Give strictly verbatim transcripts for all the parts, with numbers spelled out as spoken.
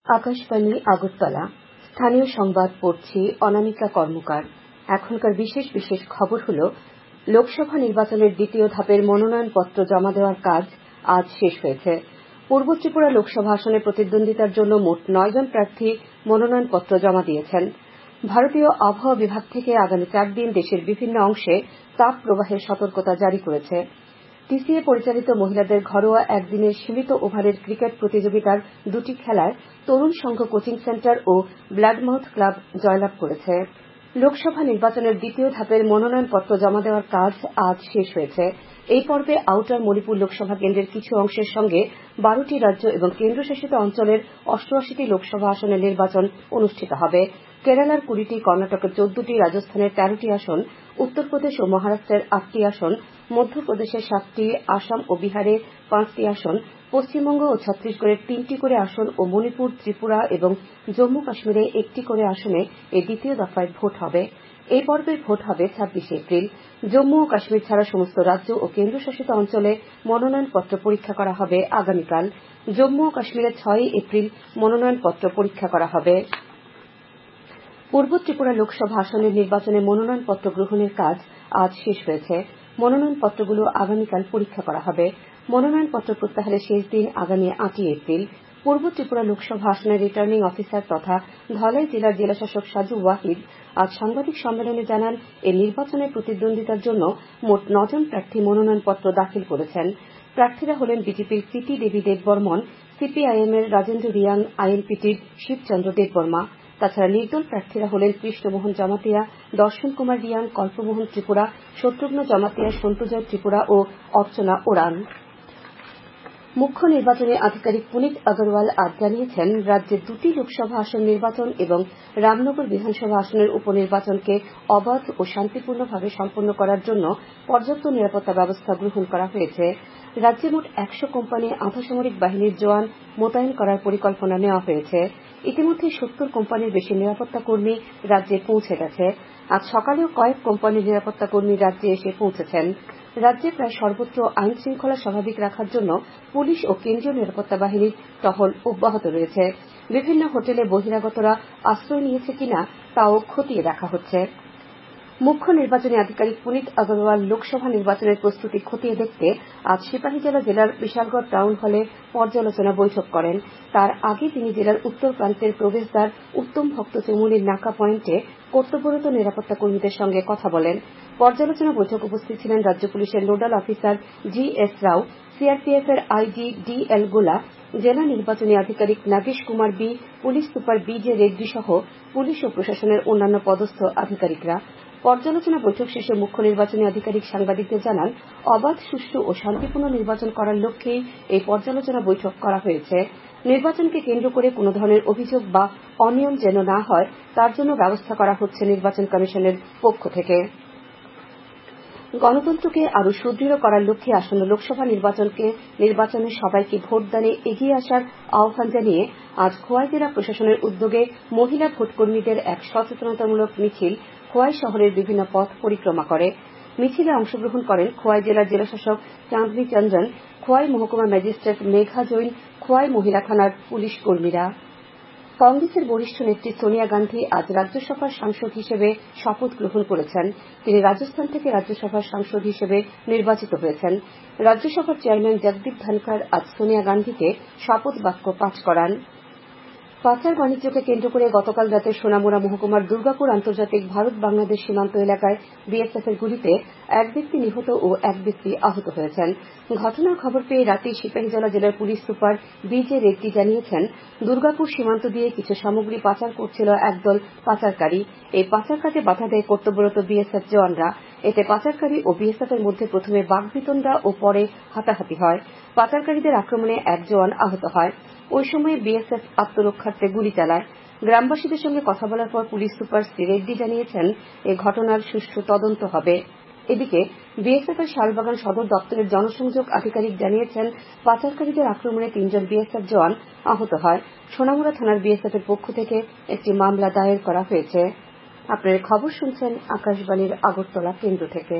আকাশবাণী আগরতলা স্থানীয় সংবাদ পড়ছি অনামিকা কর্মকার। এখনকার বিশেষ বিশেষ খবর হল লোকসভা নির্বাচনের দ্বিতীয় ধাপের মনোনয়নপত্র জমা দেওয়ার কাজ আজ শেষ হয়েছে। পূর্ব ত্রিপুরা লোকসভা আসনে প্রতিদ্বন্দ্বিতার জন্য মোট নয় জন প্রার্থী মনোনয়নপত্র জমা দিয়েছেন। ভারতীয় আবহাওয়া বিভাগ থেকে আগামী চার দিন দেশের বিভিন্ন অংশে তাপ প্রবাহের সতর্কতা জারি করেছে। টিসিএ পরিচালিত মহিলাদের ঘরোয়া একদিনের সীমিত ওভারের ক্রিকেট প্রতিযোগিতার দুটি খেলায় তরুণ সংঘ কোচিং সেন্টার ও ব্লাডমাউথ ক্লাব জয়লাভ করেছে। লোকসভা নির্বাচনের দ্বিতীয় ধাপের মনোনয়নপত্র জমা দেওয়ার কাজ আজ শেষ হয়েছে। এই পর্বে আউটার মণিপুর লোকসভা কেন্দ্রের কিছু অংশের সঙ্গে বারোটি রাজ্য এবং কেন্দ্রশাসিত অঞ্চলের অষ্টআশিটি লোকসভা আসনের নির্বাচন অনুষ্ঠিত হবে। কেরালার কুড়িটি, কর্ণাটকের চোদ্দটি, রাজস্থানের তেরোটি আসন, উত্তরপ্রদেশ ও মহারাষ্ট্রের আটটি আসন, মধ্যপ্রদেশের সাতটি, আসাম ও বিহারে পাঁচটি আসন, পশ্চিমবঙ্গ ও ছত্তিশগড়ের তিনটি করে আসন ও মণিপুর, ত্রিপুরা এবং জম্মু কাশ্মীরে একটি করে আসনে এই দ্বিতীয় দফায় ভোট হবে। এই পর্বের ভোট হবে ছাব্বিশে এপ্রিল। জম্মু ও কাশ্মীর ছাড়া সমস্ত রাজ্য ও কেন্দ্রশাসিত অঞ্চলে মনোনয়নপত্র পরীক্ষা করা হবে আগামীকাল। জম্মু ও কাশ্মীরে ছয়ই এপ্রিল মনোনয়নপত্র পরীক্ষা করা হবে। পূর্ব ত্রিপুরা লোকসভা আসনের নির্বাচনে মনোনয়নপত্র গ্রহণের কাজ আজ শেষ হয়েছে। মনোনয়নপত্রগুলো আগামীকাল পরীক্ষা করা হবে। মনোনয়নপত্র প্রত্যাহারের শেষ দিন আগামী আটই এপ্রিল। পূর্ব ত্রিপুরা লোকসভা আসনের রিটার্নিং অফিসার তথা ধলাই জেলার জেলাশাসক সাজু ওয়াহিদ আজ সাংবাদিক সম্মেলনে জানান, এই নির্বাচনে প্রতিদ্বন্দ্বিতার জন্য মোট নজন প্রার্থী মনোনয়নপত্র দাখিল করেছেন। প্রার্থীরা হলেন বিজেপির প্রীতি দেবী দেববর্মন, সিপিআইএম এর রাজেন্দ্র রিয়াং, আইএনপিটির শিবচন্দ্র দেববর্মা। তাছাড়া নির্দল প্রার্থীরা হলেন কৃষ্ণমোহন জমাতিয়া, দর্শন কুমার রিয়াং, কল্পমোহন ত্রিপুরা, শত্রুঘ্ন জমাতিয়া, সন্তুজয় ত্রিপুরা ও অর্চনা ওরান। মুখ্য নির্বাচনী আধিকারিক পুনিত আগরওয়াল আজ জানিয়েছেন, রাজ্যের দুটি লোকসভা আসন নির্বাচন এবং রামনগর বিধানসভা আসনের উপনির্বাচনকে অবাধ ও শান্তিপূর্ণভাবে সম্পন্ন করার জন্য পর্যাপ্ত নিরাপত্তা ব্যবস্থা গ্রহণ করা হয়েছে। রাজ্যে মোট একশো কোম্পানি আধাসামরিক বাহিনীর জওয়ান মোতায়েন করার পরিকল্পনা নেওয়া হয়েছে। ইতিমধ্যে সত্তর কোম্পানির বেশি নিরাপত্তা কর্মী রাজ্যে পৌঁছে গেছে। আজ সকালেও কয়েক কোম্পানির নিরাপত্তা কর্মী রাজ্যে এসে পৌঁছেছেন। রাজ্যে প্রায় সর্বত্র আইন শৃঙ্খলা স্বাভাবিক রাখার জন্য পুলিশ ও কেন্দ্রীয় নিরাপত্তা বাহিনীর টহল অব্যাহত রয়েছে। বিভিন্ন হোটেলে বহিরাগতরা আশ্রয় নিয়েছে কিনা তাও খতিয়ে দেখা হচ্ছে। মুখ্য নির্বাচনী আধিকারিক পুনিত আগরওয়াল লোকসভা নির্বাচনের প্রস্তুতি খতিয়ে দেখতে আজ সিপাহীজলা জেলার বিশালগড় টাউন হলে পর্যালোচনা বৈঠক করেন। তার আগে তিনি জেলার উত্তর প্রান্তের প্রবেশদ্বার উত্তম ভক্ত চৌমুহনীর নাকা পয়েন্টে কর্তব্যরত নিরাপত্তা কর্মীদের সঙ্গে কথা বলেন। পর্যালোচনা বৈঠকে উপস্থিত ছিলেন রাজ্য পুলিশের nodal officer G S Rao, CRPF এর আইজি ডি এল গোলা, জেলা নির্বাচনী আধিকারিক Nagesh Kumar B, police super B J Reddy সহ পুলিশ ও প্রশাসনের অন্যান্য পদস্থ আধিকারিকরা। পর্যালোচনা বৈঠক শেষে মুখ্য নির্বাচনী আধিকারিক সাংবাদিকদের জানান, অবাধ, সুষ্ঠু ও শান্তিপূর্ণ নির্বাচন করার লক্ষ্যেই এই পর্যালোচনা বৈঠক করা হয়েছে। নির্বাচনকে কেন্দ্র করে কোন ধরনের অভিযোগ বা অনিয়ম যেন না হয় তার জন্য ব্যবস্থা করা হচ্ছে নির্বাচন কমিশনের পক্ষ থেকে। গণতন্ত্রকে আরো সুদৃঢ় করার লক্ষ্যে আসন্ন লোকসভা নির্বাচনকে নির্বাচনে সবাইকে ভোটদানে এগিয়ে আসার আহ্বান জানিয়ে আজ খোয়াই জেলা প্রশাসনের উদ্যোগে মহিলা ভোটকর্মীদের এক সচেতনতামূলক মিছিল খোয়াই শহরের বিভিন্ন পথ পরিক্রমা করে। মিছিলে অংশগ্রহণ করেন খোয়াই জেলার জেলাশাসক চাঁদনী চন্দ্রন, খোয়াই মহকুমা ম্যাজিস্ট্রেট মেঘা জৈন, খোয়াই মহিলা থানার পুলিশ কর্মীরা। কংগ্রেসের বরিষ্ঠ নেত্রী সোনিয়া গান্ধী আজ রাজ্যসভার সাংসদ হিসেবে শপথ গ্রহণ করেছেন। তিনি রাজস্থান থেকে রাজ্যসভার সাংসদ হিসেবে নির্বাচিত হয়েছেন। রাজ্যসভার চেয়ারম্যান জগদীপ ধনখড় আজ সোনিয়া গান্ধীকে শপথ বাক্য পাঠ করান। পাচার বাণিজ্যকে কেন্দ্র করে গতকাল রাতে সোনামুড়া মহকুমার দুর্গাপুর আন্তর্জাতিক ভারত বাংলাদেশ সীমান্ত এলাকায় বিএসএফ এর গুলিতে এক ব্যক্তি নিহত ও এক ব্যক্তি আহত হয়েছেন। ঘটনার খবর পেয়ে রাতেই সিপাহীজলা জেলার police super B J Reddy জানিয়েছেন, দুর্গাপুর সীমান্ত দিয়ে কিছু সামগ্রী পাচার করছিল একদল পাচারকারী। এই পাচার কাজে বাধা দেয় কর্তব্যরত বিএসএফ জওয়ানরা। এতে পাচারকারী ও বিএসএফ এর মধ্যে প্রথমে বাকবিতণ্ডা ও পরে হাতাহাতি হয়। পাচারকারীদের আক্রমণে এক জওয়ান আহত হয়। ওই সময় বিএসএফ আত্মরক্ষার্থে গুলি চালায়। গ্রামবাসীদের সঙ্গে কথা বলার পর পুলিশ সুপার শ্রী রেড্ডি জানিয়েছেন, এই ঘটনার সুষ্ঠু তদন্ত হবে। এদিকে বিএসএফ এর শালবাগান সদর দপ্তরের জনসংযোগ আধিকারিক জানিয়েছেন, পাচারকারীদের আক্রমণে তিনজন বিএসএফ জওয়ান আহত হয়। সোনামুড়া থানার বিএসএফ এর পক্ষ থেকে একটি মামলা দায়ের করা হয়েছে। আপনারা খবর শুনছেন আকাশবাণীর আগরতলা কেন্দ্র থেকে।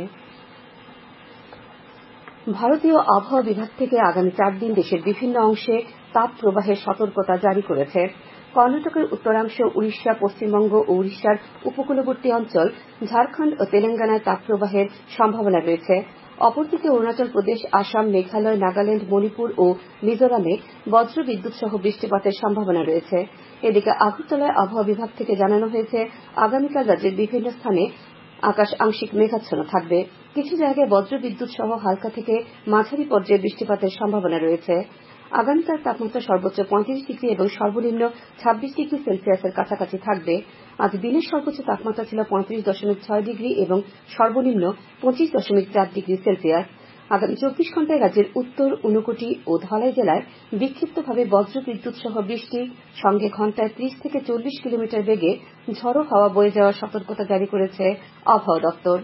ভারতীয় আবহাওয়া বিভাগ থেকে আগামী চার দিন দেশের বিভিন্ন অংশে তাপ প্রবাহের সতর্কতা জারি করেছে। কর্ণাটকের উত্তরাংশ, উড়িষ্যা, পশ্চিমবঙ্গ ও উড়িষ্যার উপকূলবর্তী অঞ্চল, ঝাড়খণ্ড ও তেলেঙ্গানায় তাপপ্রবাহের সম্ভাবনা রয়েছে। অপরদিকে অরুণাচল প্রদেশ, আসাম, মেঘালয়, নাগাল্যান্ড, মণিপুর ও মিজোরামে বজ্র বিদ্যুৎ সহ বৃষ্টিপাতের সম্ভাবনা রয়েছে। এদিকে আগরতলায় আবহাওয়া বিভাগ থেকে জানানো হয়েছে, আগামীকাল রাজ্যের বিভিন্ন স্থানে আকাশ আংশিক মেঘাচ্ছন্ন থাকবে। কিছু জায়গায় বজ্র বিদ্যুৎ সহ হালকা থেকে মাঝারি পর্যায়ে বৃষ্টিপাতের সম্ভাবনা রয়েছে। আগামীকাল তাপমাত্রা সর্বোচ্চ পঁয়ত্রিশ ডিগ্রি এবং সর্বনিম্ন ছাব্বিশ ডিগ্রি সেলসিয়াসের কাছাকাছি থাকবে। আজ দিনের সর্বোচ্চ তাপমাত্রা ছিল পঁয়ত্রিশ দশমিক ছয় ডিগ্রি এবং সর্বনিম্ন পঁচিশ দশমিক চার ডিগ্রি সেলসিয়াস। আগামী চব্বিশ ঘন্টায় রাজ্যের উত্তর, ঊনকোটি ও ধলাই জেলায় বিক্ষিপ্তভাবে বজ্র বিদ্যুৎ সহ বৃষ্টি, সঙ্গে ঘন্টায় ত্রিশ থেকে চল্লিশ কিলোমিটার বেগে ঝড়ো হাওয়া বয়ে যাওয়ার সতর্কতা জারি করেছে আবহাওয়া দপ্তর।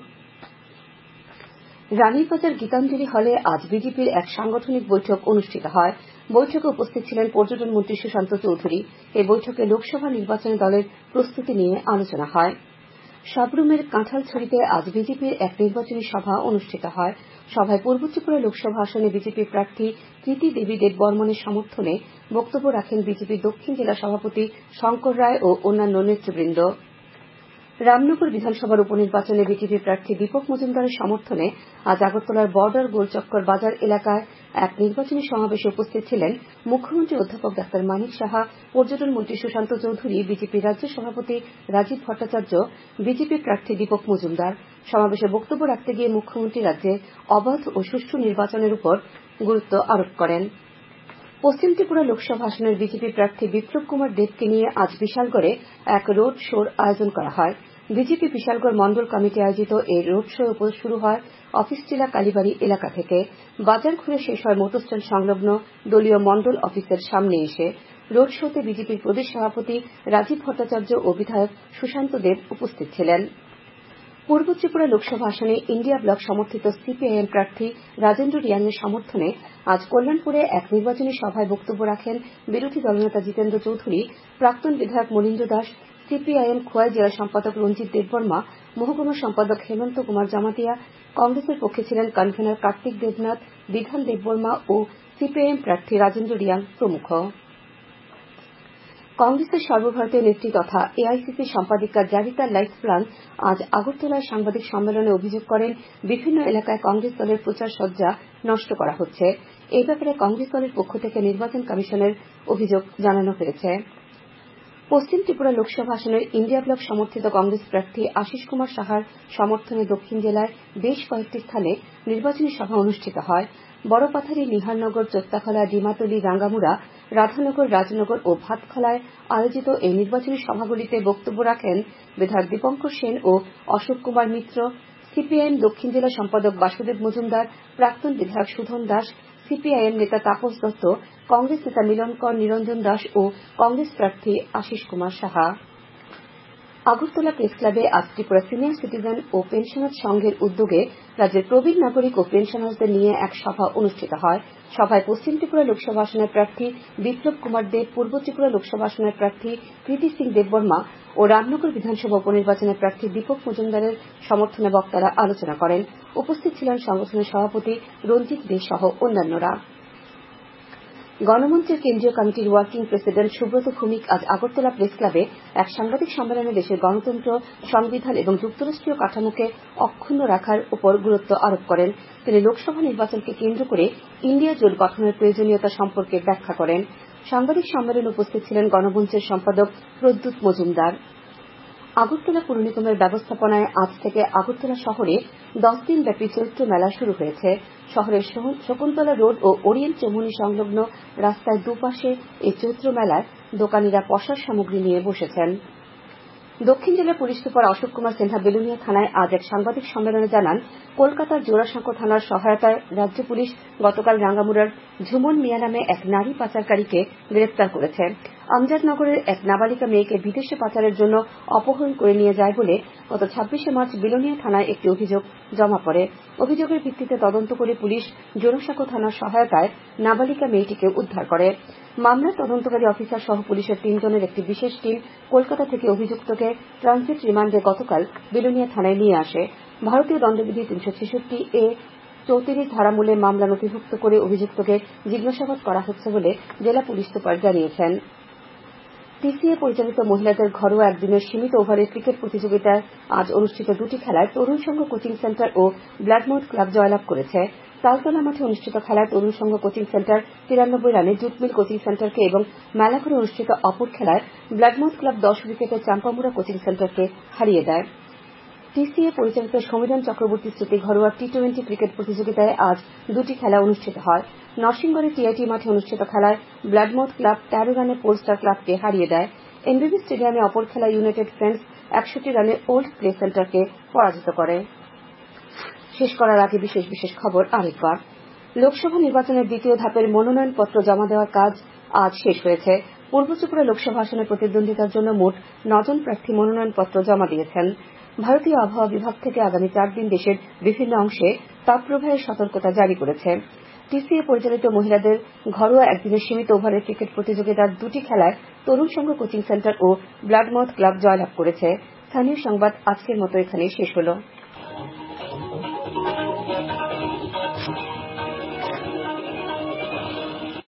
রানীরবাজার গীতাঞ্জলি হলে আজ বিজেপির এক সাংগঠনিক বৈঠক অনুষ্ঠিত হয়। বৈঠকে উপস্থিত ছিলেন পর্যটন মন্ত্রী সুশান্ত চৌধুরী। এই বৈঠকে লোকসভা নির্বাচনে দলের প্রস্তুতি নিয়ে আলোচনা হয়। সাব্রুমের কাঁঠালছড়িতে আজ বিজেপির এক নির্বাচনী সভা অনুষ্ঠিত হয়। সভায় পূর্ব ত্রিপুরা লোকসভা আসনে বিজেপি প্রার্থী কৃতি দেবী দেববর্মনের সমর্থনে বক্তব্য রাখেন বিজেপি দক্ষিণ জেলা সভাপতি শঙ্কর রায় ও অন্যান্য নেতৃবৃন্দ। রামনগর বিধানসভার উপনির্বাচনে বিজেপি প্রার্থী দীপক মজুমদারের সমর্থনে আজ আগরতলার বর্ডার গোলচক্কর বাজার এলাকায় এক নির্বাচনী সমাবেশে উপস্থিত ছিলেন মুখ্যমন্ত্রী অধ্যাপক ডাক্তার মানিক সাহা, পর্যটন মন্ত্রী সুশান্ত চৌধুরী, বিজেপি রাজ্য সভাপতি রাজীব ভট্টাচার্য, বিজেপি প্রার্থী দীপক মজুমদার। সমাবেশে বক্তব্য রাখতে গিয়ে মুখ্যমন্ত্রী রাজ্যে অবাধ ও সুষ্ঠু নির্বাচনের উপর গুরুত্ব আরোপ করেন। পশ্চিম ত্রিপুরা লোকসভা আসনের বিজেপি প্রার্থী বিপ্লব কুমার দেবকে নিয়ে আজ বিশালগড়ে এক রোড শোর আয়োজন করা হয়। বিজেপি বিশালগড় মন্ডল কমিটি আয়োজিত এই রোড শো শুরু হয় অফিসটিলা কালীবাড়ি এলাকা থেকে। বাজার ঘুরে শেষ হয় মোটর স্ট্যান্ড সংলগ্ন দলীয় মন্ডল অফিসের সামনে এসে। রোড শোতে বিজেপির প্রদেশ সভাপতি রাজীব ভট্টাচার্য ও বিধায়ক সুশান্ত দেব উপস্থিত ছিলেন। পূর্ব ত্রিপুরা লোকসভা আসনে ইন্ডিয়া ব্লক সমর্থিত সিপিআইএম প্রার্থী রাজেন্দ্র রিয়াংয়ের সমর্থনে আজ কল্যাণপুরে এক নির্বাচনী সভায় বক্তব্য রাখেন বিরোধী দলনেতা জিতেন্দ্র চৌধুরী, প্রাক্তন বিধায়ক মনীন্দ্র দাস, সিপিআইএম খোয়াই জেলা সম্পাদক রঞ্জিত দেববর্মা, মহকুমা সম্পাদক হেমন্ত কুমার জামাতিয়া, কংগ্রেসের পক্ষে ছিলেন কনভেনর কার্তিক দেবনাথ, বিধান দেববর্মা ও সিপিআইএম প্রার্থী রাজেন্দ্র রিয়াং প্রমুখ। কংগ্রেসের সর্বভারতীয় নেত্রী তথা এআইসিসি সম্পাদিকা জারিতা লাইথপ্রাণ আজ আগরতলায় সাংবাদিক সম্মেলনে অভিযোগ করেন, বিভিন্ন এলাকায় কংগ্রেস দলের প্রচার সজ্জা নষ্ট করা হচ্ছে। এই ব্যাপারে কংগ্রেস দলের পক্ষ থেকে নির্বাচন কমিশনের অভিযোগ জানানো হয়েছে। পশ্চিম ত্রিপুরা লোকসভা আসনের ইন্ডিয়া ব্লক সমর্থিত কংগ্রেস প্রার্থী আশিস কুমার সাহার সমর্থনে দক্ষিণ জেলায় বেশ কয়েকটি স্থানে নির্বাচনী সভা অনুষ্ঠিত হয়। বড়পাথারি, নিহারনগর, চোত্তাখলা, ডিমাতলি, রাঙ্গামুড়া, রাধানগর, রাজনগর ও ভাতখলায় আয়োজিত এই নির্বাচনী সভাগুলিতে বক্তব্য রাখেন বিধায়ক দীপঙ্কর সেন ও অশোক কুমার মিত্র, সিপিআইএম দক্ষিণ জেলা সম্পাদক বাসুদেব মজুমদার, প্রাক্তন বিধায়ক সুধন দাস, সিপিআইএম নেতা তাপস দত্ত, কংগ্রেস নেতা মিলনকর নিরঞ্জন দাস ও কংগ্রেস প্রার্থী আশিস কুমার সাহা। আগরতলা প্রেস ক্লাবে আজ ত্রিপুরা সিনিয়র সিটিজেন ও পেনশনার্স সংঘের উদ্যোগে রাজ্যের প্রবীণ নাগরিক ও পেনশনার্সদের নিয়ে এক সভা অনুষ্ঠিত হয়। সভায় পশ্চিম ত্রিপুরা লোকসভা আসনের প্রার্থী বিপ্লব কুমার দেব, পূর্ব ত্রিপুরা লোকসভা আসনের প্রার্থী কৃতি সিং দেববর্মা ও রামনগর বিধানসভা উপনির্বাচনের প্রার্থী দীপক মজুমদারের সমর্থনে বক্তারা আলোচনা করেন। উপস্থিত ছিলেন সংগঠনের সভাপতি রঞ্জিত দে সহ অন্যান্যরা। গণমঞ্চের কেন্দ্রীয় কমিটির ওয়ার্কিং প্রেসিডেন্ট সুব্রত ভৌমিক আজ আগরতলা প্রেস ক্লাবে এক সাংবাদিক সম্মেলনে দেশের গণতন্ত্র, সংবিধান এবং যুক্তরাষ্ট্রীয় কাঠামোকে অক্ষুণ্ণ রাখার উপর গুরুত্ব আরোপ করেন। তিনি লোকসভা নির্বাচনকে কেন্দ্র করে ইন্ডিয়া জোট গঠনের প্রয়োজনীয়তা সম্পর্কে ব্যাখ্যা করেন। সাংবাদিক সম্মেলনে উপস্থিত ছিলেন গণমঞ্চের সম্পাদক প্রদ্যুৎ মজুমদার। আগরতলা পুর নিগমের ব্যবস্থাপনায় আজ থেকে আগরতলা শহরে দশ দিন ব্যাপী চৈত্র মেলা শুরু হয়েছে। শহরের শকুন্তলা রোড ও ওরিয়েন্ট চৌমুহনী সংলগ্ন রাস্তায় দুপাশে এই চৈত্র মেলায় দোকানিরা পসার সামগ্রী নিয়ে বসেছেন। দক্ষিণ জেলার পুলিশ সুপার অশোক কুমার সিনহা বেলুনিয়া থানায় আজ এক সাংবাদিক সম্মেলনে জানান, কলকাতার জোড়াসাঁকো থানার সহায়তায় রাজ্য পুলিশ গতকাল রাঙ্গামুড়ার ঝুমন মিয়া নামে এক নারী পাচারকারীকে গ্রেপ্তার করেছে। আমজাদনগরের এক নাবালিকা মেয়েকে বিদেশে পাচারের জন্য অপহরণ করে নিয়ে যায় বলে গত ছাব্বিশে মার্চ বিলোনিয়া থানায় একটি অভিযোগ জমা পড়ে। অভিযোগের ভিত্তিতে তদন্ত করে পুলিশ জোড়াসাঁকো থানার সহায়তায় নাবালিকা মেয়েটিকে উদ্ধার করে। মামলার তদন্তকারী অফিসার সহ পুলিশের তিনজনের একটি বিশেষ টিম কলকাতা থেকে অভিযুক্তকে ট্রানজিট রিমান্ডে গতকাল বিলোনিয়া থানায় নিয়ে আসে। ভারতীয় দণ্ডবিধি তিনশো ছেষট্টি এ চৌত্রিশ ধারামূলে মামলা নথিভুক্ত করে অভিযুক্তকে জিজ্ঞাসাবাদ করা হচ্ছে বলে জেলা পুলিশ সুপার জানিয়েছেন। টিসিএ পরিচালিত মহিলাদের ঘরোয়া একদিনের সীমিত ওভারের ক্রিকেট প্রতিযোগিতায় আজ অনুষ্ঠিত দুটি খেলায় তরুণ সংঘ কোচিং সেন্টার ও ব্লাডমাউথ ক্লাব জয়লাভ করেছে। তালতলা মাঠে অনুষ্ঠিত খেলায় তরুণ সংঘ কোচিং সেন্টার তিরানব্বই রানে জুটমিল কোচিং সেন্টারকে এবং মেলাঘরে অনুষ্ঠিত অপর খেলায় ব্লাডমাউথ ক্লাব দশ উইকেটে চাম্পামুড়া কোচিং সেন্টারকে হারিয়ে দেয়। টিসিএ পরিচালিত সমীরণ চক্রবর্তী স্মৃতি ঘরোয়া টি টোয়েন্টি ক্রিকেট প্রতিযোগিতায় আজ দুটি খেলা অনুষ্ঠিত হয়। নরসিংগড়ের টিআইটি মাঠে অনুষ্ঠিত খেলায় ব্লাডমাউথ ক্লাব তেরো রানে পোলস্টার ক্লাবকে হারিয়ে দেয়। এমবিবি স্টেডিয়ামে অপর খেলায় ইউনাইটেড ফ্রেন্ডস একষট্টি রানে ওল্ড প্লে সেন্টারকে পরাজিত করে। শেষ করার আগে বিশেষ বিশেষ খবর আরেকবার। লোকসভা নির্বাচনের দ্বিতীয় ধাপের মনোনয়নপত্র জমা দেওয়ার কাজ আজ শেষ হয়েছে। পূর্ব ত্রিপুরা লোকসভা আসনে প্রতিদ্বন্দ্বিতার জন্য মোট নজন প্রার্থী মনোনয়নপত্র জমা দিয়েছেন। ভারতীয় আবহাওয়া বিভাগ থেকে আগামী চার দিন দেশের বিভিন্ন অংশে তাপপ্রবাহের সতর্কতা জারি করেছে। টিসিএ পরিচালিত মহিলাদের ঘরোয়া একদিনের সীমিত ওভারের ক্রিকেট প্রতিযোগিতার দুটি খেলায় তরুণ সংঘ কোচিং সেন্টার ও ব্লাডমাউথ ক্লাব জয়লাভ করেছে। স্থানীয় সংবাদ আজকের মতো এখানেই শেষ হলো।